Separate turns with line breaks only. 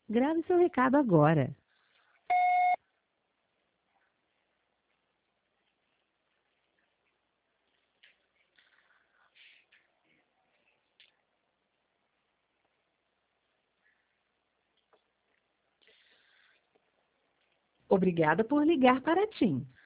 Grave seu recado agora. Obrigada por ligar para a TIM.